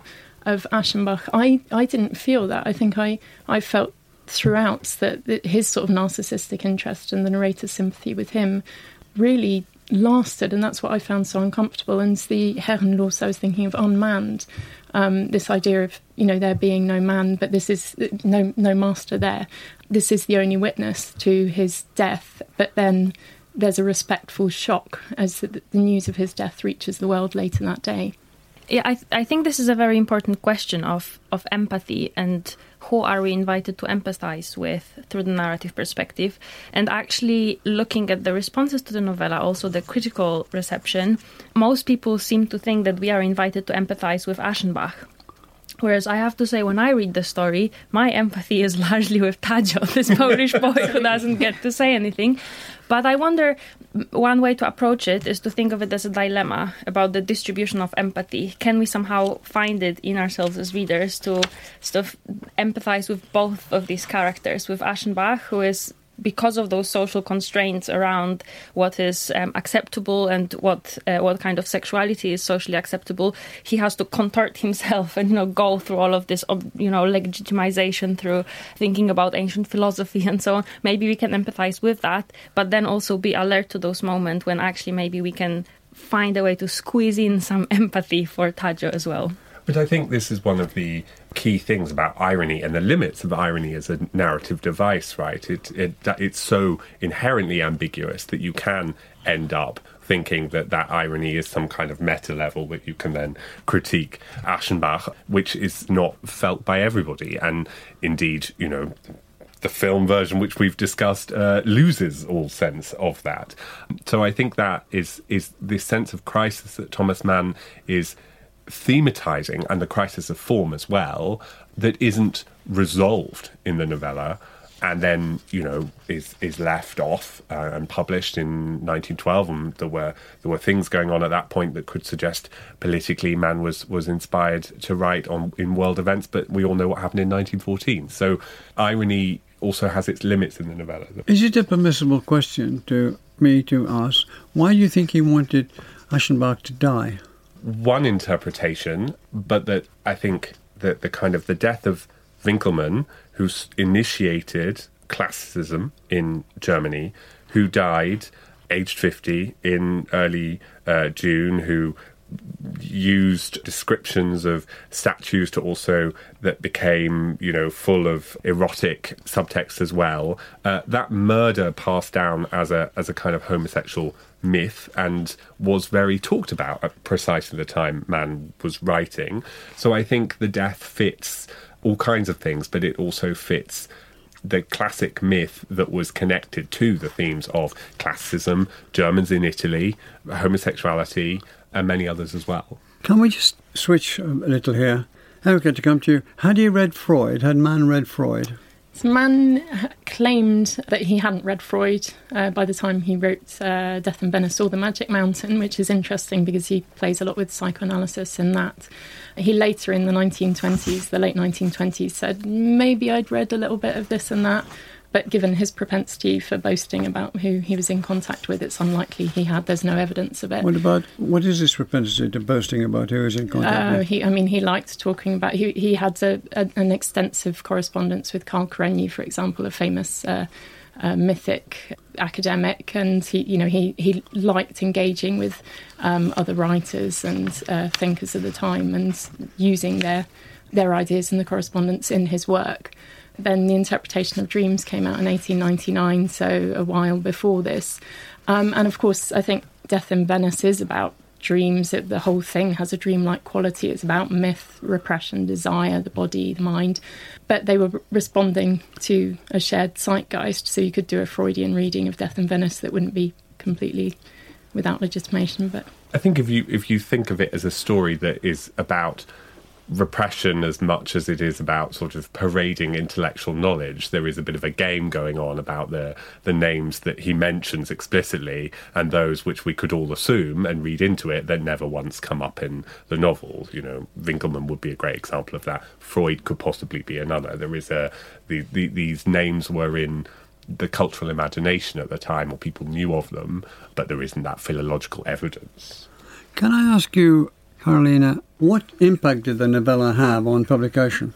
Speaker 7: of Aschenbach, I, I didn't feel that. I think I, I felt throughout that, that his sort of narcissistic interest and the narrator's sympathy with him really lasted, and that's what I found so uncomfortable. And the Herrenlos, I was thinking of unmanned, um, this idea of, you know, there being no man, but this is no no master there. This is the only witness to his death, but then there's a respectful shock as the, the news of his death reaches the world later that day.
Speaker 8: Yeah, I, th- I think this is a very important question of, of empathy and who are we invited to empathize with through the narrative perspective. And actually looking at the responses to the novella, also the critical reception, most people seem to think that we are invited to empathize with Aschenbach. Whereas I have to say, when I read the story, my empathy is largely with Tajo, this Polish boy who doesn't get to say anything. But I wonder, one way to approach it is to think of it as a dilemma about the distribution of empathy. Can we somehow find it in ourselves as readers to sort of empathize with both of these characters, with Aschenbach, who is, because of those social constraints around what is um, acceptable and what uh, what kind of sexuality is socially acceptable, he has to contort himself and, you know, go through all of this, you know, legitimization through thinking about ancient philosophy and so on. Maybe we can empathize with that, but then also be alert to those moments when actually maybe we can find a way to squeeze in some empathy for Tajo as well.
Speaker 6: But I think this is one of the key things about irony and the limits of irony as a narrative device, right? It, it it's so inherently ambiguous that you can end up thinking that that irony is some kind of meta level that you can then critique Aschenbach, which is not felt by everybody. And indeed, you know, the film version, which we've discussed, uh, loses all sense of that. So I think that is is this sense of crisis that Thomas Mann is thematizing, and the crisis of form as well, that isn't resolved in the novella, and then, you know, is is left off uh, and published in nineteen twelve. And there were there were things going on at that point that could suggest politically Mann was was inspired to write on in world events, but we all know what happened in nineteen fourteen. So irony also has its limits in the novella.
Speaker 5: Is it a permissible question to me to ask, why do you think he wanted Aschenbach to die?
Speaker 6: One interpretation, but that I think that the kind of the death of Winckelmann, who initiated classicism in Germany, who died aged fifty in early uh, June, who used descriptions of statues to also that became, you know, full of erotic subtext as well. Uh, that murder passed down as a as a kind of homosexual myth and was very talked about at precisely the time Mann was writing. So I think the death fits all kinds of things, but it also fits the classic myth that was connected to the themes of classicism, Germans in Italy, homosexuality, and many others as well.
Speaker 5: Can we just switch a little here? Erica, to come to you. Had he read Freud? Had Mann read Freud?
Speaker 7: Mann claimed that he hadn't read Freud uh, by the time he wrote uh, Death and Venice or The Magic Mountain, which is interesting because he plays a lot with psychoanalysis in that. He later in the nineteen twenties, the late nineteen twenties, said, maybe I'd read a little bit of this and that, but given his propensity for boasting about who he was in contact with, it's unlikely he had. There's no evidence of it.
Speaker 5: What about, what is his propensity to boasting about who he was in contact
Speaker 7: uh,
Speaker 5: with?
Speaker 7: He, I mean, he liked talking about, he, he had a, a, an extensive correspondence with Karl Karenyi, for example, a famous uh, uh, mythic academic, and he, you know, he, he liked engaging with um, other writers and uh, thinkers of the time and using their their ideas and the correspondence in his work. Then the interpretation of dreams came out in eighteen ninety-nine, so a while before this. Um, and of course, I think Death in Venice is about dreams. It, the whole thing has a dreamlike quality. It's about myth, repression, desire, the body, the mind. But they were responding to a shared zeitgeist, so you could do a Freudian reading of Death in Venice that wouldn't be completely without legitimation. But
Speaker 6: I think if you if you think of it as a story that is about repression as much as it is about sort of parading intellectual knowledge, there is a bit of a game going on about the the names that he mentions explicitly and those which we could all assume and read into it that never once come up in the novel. You know, Winckelmann would be a great example of that. Freud could possibly be another. There is a the, the these names were in the cultural imagination at the time, or people knew of them, but there isn't that philological evidence.
Speaker 5: Can I ask you, Carolina, what impact did the novella have on publication?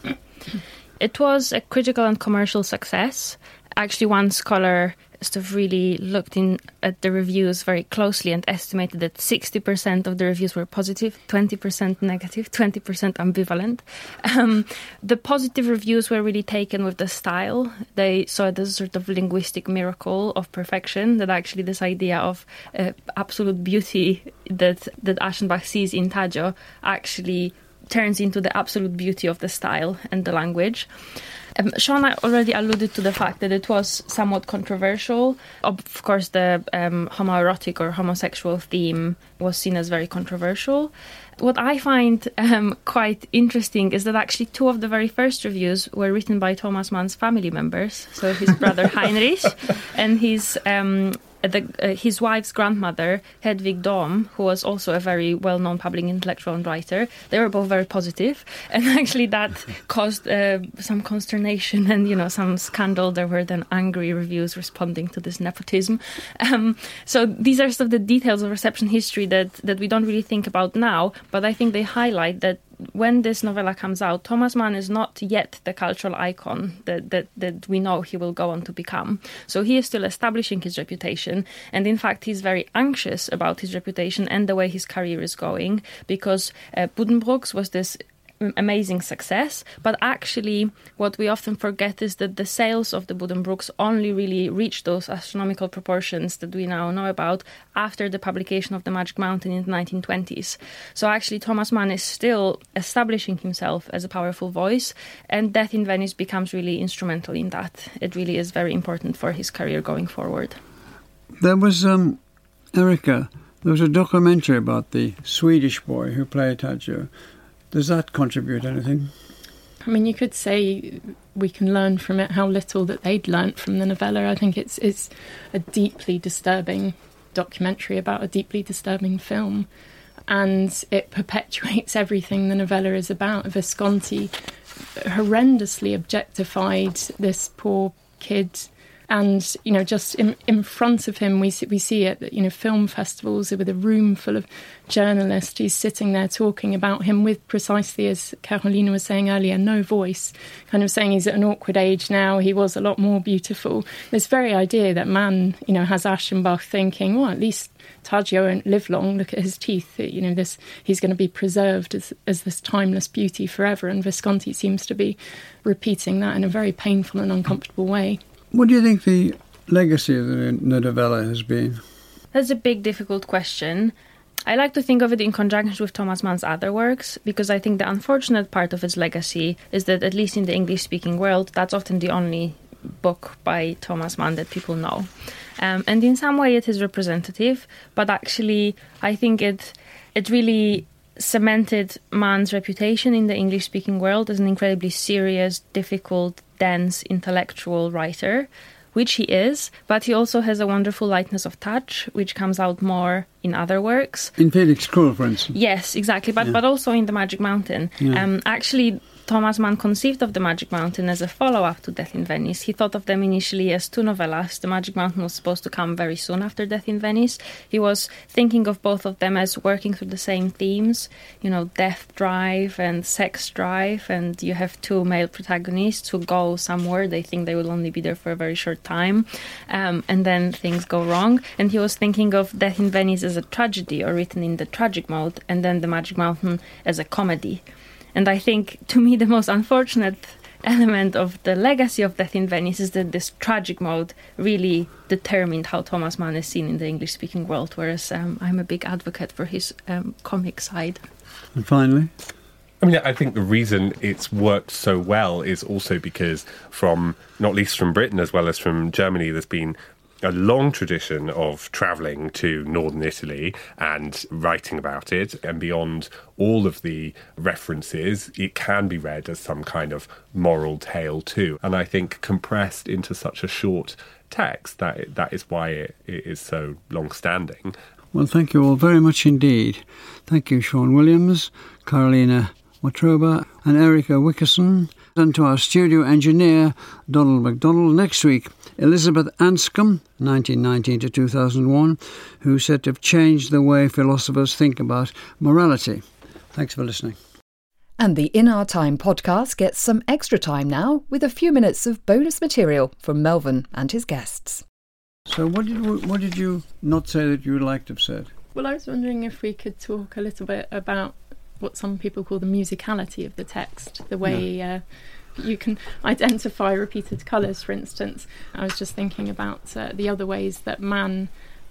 Speaker 8: It was a critical and commercial success. Actually, one scholar sort of really looked in at the reviews very closely and estimated that sixty percent of the reviews were positive, twenty percent negative, twenty percent ambivalent. Um, the positive reviews were really taken with the style. They saw it as a sort of linguistic miracle of perfection, that actually this idea of uh, absolute beauty that, that Aschenbach sees in Taggio actually turns into the absolute beauty of the style and the language. Um, Sean already alluded to the fact that it was somewhat controversial. Of course, the um, homoerotic or homosexual theme was seen as very controversial. What I find um, quite interesting is that actually two of the very first reviews were written by Thomas Mann's family members. So his brother Heinrich and his um, the, uh, his wife's grandmother, Hedwig Dohm, who was also a very well-known public intellectual and writer. They were both very positive, and actually that caused uh, some consternation and, you know, some scandal. There were then angry reviews responding to this nepotism. Um, so these are sort of the details of reception history that, that we don't really think about now, but I think they highlight that when this novella comes out, Thomas Mann is not yet the cultural icon that, that, that we know he will go on to become. So he is still establishing his reputation. And in fact, he's very anxious about his reputation and the way his career is going, because uh, Buddenbrooks was this amazing success, but actually what we often forget is that the sales of the Buddenbrooks only really reached those astronomical proportions that we now know about after the publication of The Magic Mountain in the nineteen twenties. So actually Thomas Mann is still establishing himself as a powerful voice, and Death in Venice becomes really instrumental in that. It really is very important for his career going forward.
Speaker 5: There was, um, Erica, there was a documentary about the Swedish boy who played Taggio. Does that contribute anything?
Speaker 7: I mean, you could say we can learn from it how little that they'd learnt from the novella. I think it's it's a deeply disturbing documentary about a deeply disturbing film, and it perpetuates everything the novella is about. Visconti horrendously objectified this poor kid. And, you know, just in, in front of him, we see, we see it, you know, film festivals with a room full of journalists. He's sitting there talking about him with, precisely as Carolina was saying earlier, no voice, kind of saying he's at an awkward age now. He was a lot more beautiful. This very idea that Mann, you know, has Aschenbach thinking, well, at least Taggio won't live long. Look at his teeth. You know, this he's going to be preserved as, as this timeless beauty forever. And Visconti seems to be repeating that in a very painful and uncomfortable way.
Speaker 5: What do you think the legacy of the novella has been?
Speaker 8: That's a big, difficult question. I like to think of it in conjunction with Thomas Mann's other works, because I think the unfortunate part of his legacy is that, at least in the English-speaking world, that's often the only book by Thomas Mann that people know. Um, and in some way it is representative, but actually I think it it really cemented Mann's reputation in the English-speaking world as an incredibly serious, difficult, dense, intellectual writer, which he is, but he also has a wonderful lightness of touch, which comes out more in other works.
Speaker 5: In Felix Krull, for instance.
Speaker 8: Yes, exactly, but, yeah. but also in The Magic Mountain. Yeah. Um, actually, Thomas Mann conceived of The Magic Mountain as a follow-up to Death in Venice. He thought of them initially as two novellas. The Magic Mountain was supposed to come very soon after Death in Venice. He was thinking of both of them as working through the same themes, you know, death drive and sex drive, and you have two male protagonists who go somewhere. They think they will only be there for a very short time, um, and then things go wrong. And he was thinking of Death in Venice as a tragedy, or written in the tragic mode, and then The Magic Mountain as a comedy. And I think, to me, the most unfortunate element of the legacy of Death in Venice is that this tragic mode really determined how Thomas Mann is seen in the English-speaking world, whereas um, I'm a big advocate for his um, comic side.
Speaker 5: And finally?
Speaker 6: I mean, I think the reason it's worked so well is also because from, not least from Britain as well as from Germany, there's been a long tradition of travelling to northern Italy and writing about it, and beyond all of the references, it can be read as some kind of moral tale too. And I think compressed into such a short text, that that is why it, it is so long-standing.
Speaker 5: Well, thank you all very much indeed. Thank you, Sean Williams, Carolina Wątroba and Erica Wickerson, and to our studio engineer, Donald MacDonald. Next week, Elizabeth Anscombe, nineteen nineteen to two thousand one, who's said to have changed the way philosophers think about morality. Thanks for listening.
Speaker 10: And the In Our Time podcast gets some extra time now with a few minutes of bonus material from Melvyn and his guests.
Speaker 5: So what did you, what did you not say that you would like to have said?
Speaker 7: Well, I was wondering if we could talk a little bit about what some people call the musicality of the text, the way yeah. uh, you can identify repeated colours, for instance. I was just thinking about uh, the other ways that man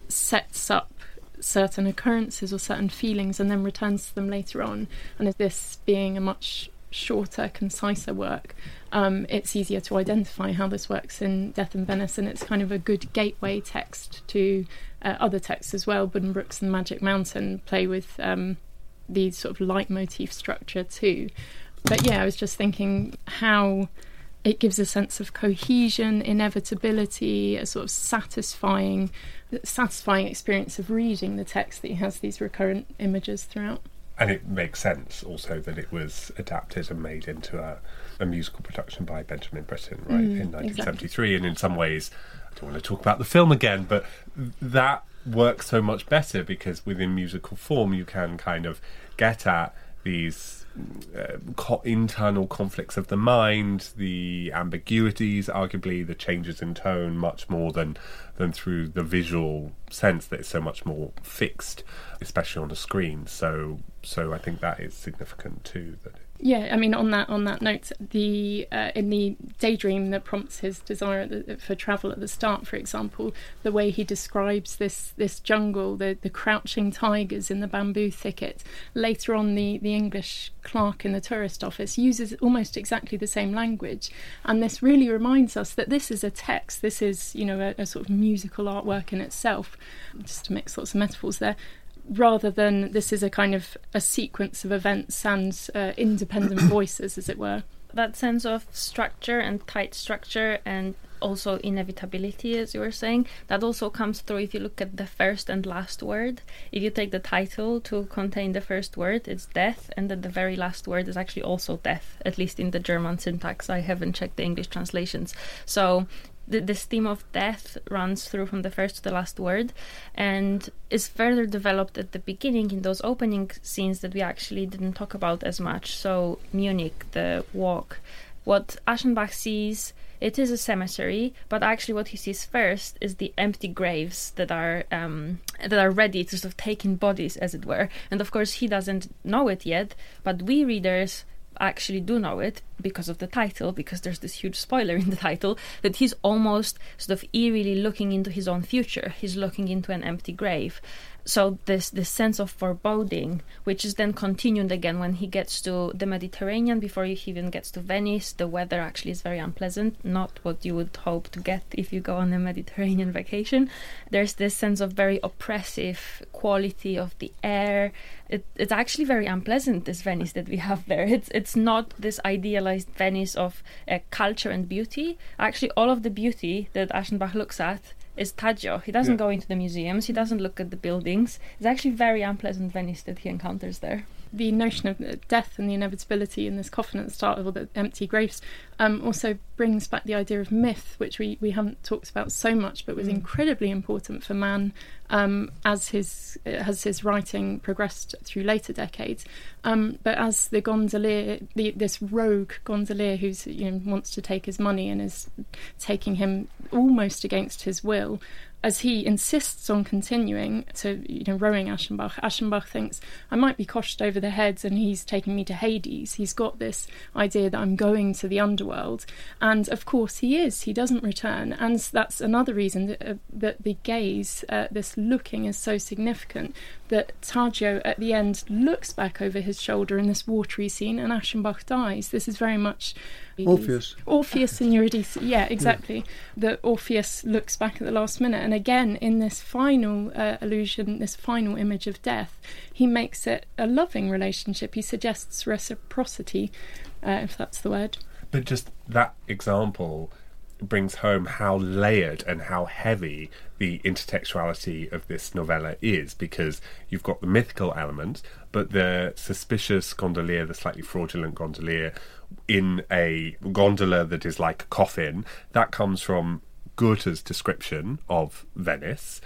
Speaker 7: sets up certain occurrences or certain feelings and then returns to them later on. And this being a much shorter, conciser work, um, it's easier to identify how this works in Death in Venice, and it's kind of a good gateway text to uh, other texts as well. Buddenbrooks and Magic Mountain play with um, the sort of leitmotif structure too. But yeah, I was just thinking how it gives a sense of cohesion, inevitability, a sort of satisfying satisfying experience of reading the text that he has these recurrent images throughout.
Speaker 6: And it makes sense also that it was adapted and made into a, a musical production by Benjamin Britten, right,
Speaker 7: mm,
Speaker 6: in nineteen seventy-three. Exactly. And in some ways, I don't want to talk about the film again, but that works so much better because within musical form you can kind of get at these Uh, co- internal conflicts of the mind, the ambiguities, arguably the changes in tone, much more than than through the visual sense that it's so much more fixed, especially on a screen. So, so I think that is significant too. That it
Speaker 7: Yeah, I mean, on that on that note, the uh, in the daydream that prompts his desire at the, for travel at the start, for example, the way he describes this this jungle, the, the crouching tigers in the bamboo thicket. Later on, the, the English clerk in the tourist office uses almost exactly the same language, and this really reminds us that this is a text. This is, you know, a, a sort of musical artwork in itself. Just to mix lots of metaphors there. Rather than this is a kind of a sequence of events and uh, independent voices, as it were.
Speaker 8: That sense of structure and tight structure and also inevitability, as you were saying, that also comes through if you look at the first and last word. If you take the title to contain the first word, it's death, and then the very last word is actually also death, at least in the German syntax. I haven't checked the English translations. So th- this theme of death runs through from the first to the last word and is further developed at the beginning in those opening scenes that we actually didn't talk about as much. So Munich, the walk. What Aschenbach sees, it is a cemetery, but actually what he sees first is the empty graves that are um, that are ready to sort of take in bodies, as it were. And of course he doesn't know it yet, but we readers actually do know it because of the title, because there's this huge spoiler in the title, that he's almost sort of eerily looking into his own future. He's looking into an empty grave. So this this sense of foreboding, which is then continued again when he gets to the Mediterranean, before he even gets to Venice. The weather actually is very unpleasant, not what you would hope to get if you go on a Mediterranean vacation. There's this sense of very oppressive quality of the air. It, it's actually very unpleasant, this Venice that we have there. It's it's not this idealized Venice of uh, culture and beauty. Actually, all of the beauty that Aschenbach looks at is Taggio. He doesn't yeah. go into the museums, he doesn't look at the buildings. It's actually very unpleasant Venice that he encounters there.
Speaker 7: The notion of death and the inevitability in this coffin at the start of all the empty graves um, also brings back the idea of myth, which we, we haven't talked about so much, but was mm. incredibly important for Mann um, as his as his writing progressed through later decades. Um, but as the gondolier, the, this rogue gondolier who's you know wants to take his money and is taking him almost against his will, as he insists on continuing to, you know, rowing Aschenbach, Aschenbach thinks, I might be coshed over the head and he's taking me to Hades. He's got this idea that I'm going to the underworld. And of course he is. He doesn't return. And that's another reason that, uh, that the gaze, uh, this looking, is so significant, that Taggio at the end looks back over his shoulder in this watery scene and Aschenbach dies. This is very much
Speaker 5: Orpheus.
Speaker 7: Orpheus and Eurydice. Yeah, exactly. Yeah. That Orpheus looks back at the last minute. And again, in this final uh, allusion, this final image of death, he makes it a loving relationship. He suggests reciprocity, uh, if that's the word.
Speaker 6: But just that example brings home how layered and how heavy the intertextuality of this novella is, because you've got the mythical element, but the suspicious gondolier, the slightly fraudulent gondolier in a gondola that is like a coffin, that comes from Goethe's description of Venice.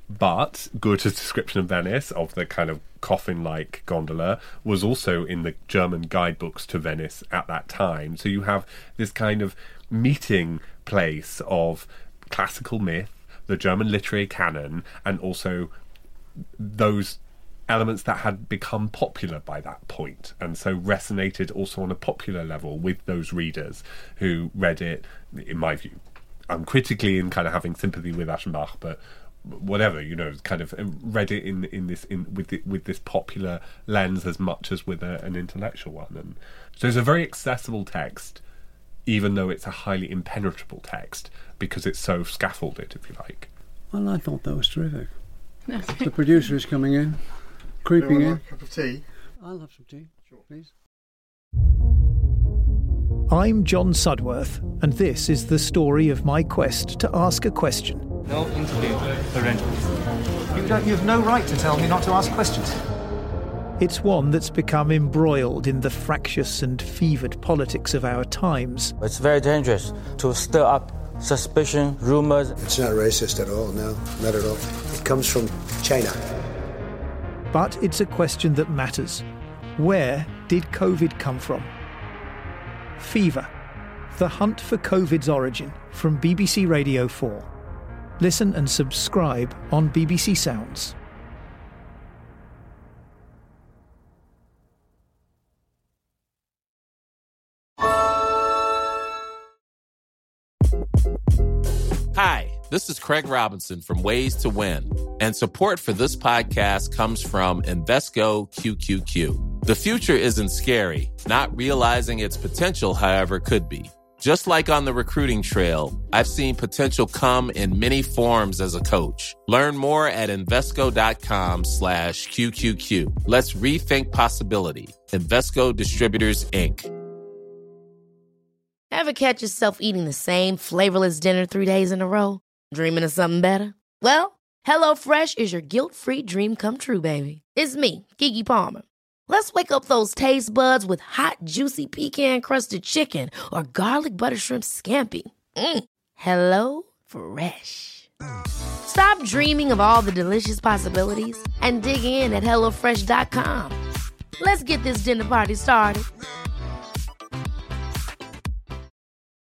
Speaker 6: But Goethe's description of Venice, of the kind of coffin-like gondola, was also in the German guidebooks to Venice at that time. So you have this kind of meeting place of classical myth, the German literary canon, and also those elements that had become popular by that point, and so resonated also on a popular level with those readers who read it, in my view, uncritically and kind of having sympathy with Aschenbach, but whatever, you know, kind of read it in in this in with the, with this popular lens as much as with a, an intellectual one. And so it's a very accessible text, even though it's a highly impenetrable text, because it's so scaffolded, if you like.
Speaker 5: Well, I thought that was terrific. The producer is coming in, creeping in. A cup of tea? I'll have some tea, sure, please.
Speaker 11: I'm John Sudworth, and this is the story of my quest to ask a question.
Speaker 12: No interview arrangement. You don't, you have no right to tell me not to ask questions.
Speaker 11: It's one that's become embroiled in the fractious and fevered politics of our times.
Speaker 13: It's very dangerous to stir up suspicion, rumours.
Speaker 14: It's not racist at all, no, not at all. It comes from China.
Speaker 11: But it's a question that matters. Where did COVID come from? Fever. The hunt for COVID's origin, from B B C Radio four. Listen and subscribe on B B C Sounds.
Speaker 15: Hi, this is Craig Robinson from Ways to Win, and support for this podcast comes from Invesco Q Q Q. The future isn't scary. Not realizing its potential, however, could be. Just like on the recruiting trail, I've seen potential come in many forms as a coach. Learn more at Invesco.com slash QQQ. Let's rethink possibility. Invesco Distributors, Incorporated.
Speaker 9: Ever catch yourself eating the same flavorless dinner three days in a row? Dreaming of something better? Well, HelloFresh is your guilt-free dream come true, baby. It's me, Keke Palmer. Let's wake up those taste buds with hot, juicy pecan-crusted chicken or garlic butter shrimp scampi. Mm. Hello Fresh. Stop dreaming of all the delicious possibilities and dig in at HelloFresh dot com. Let's get this dinner party started.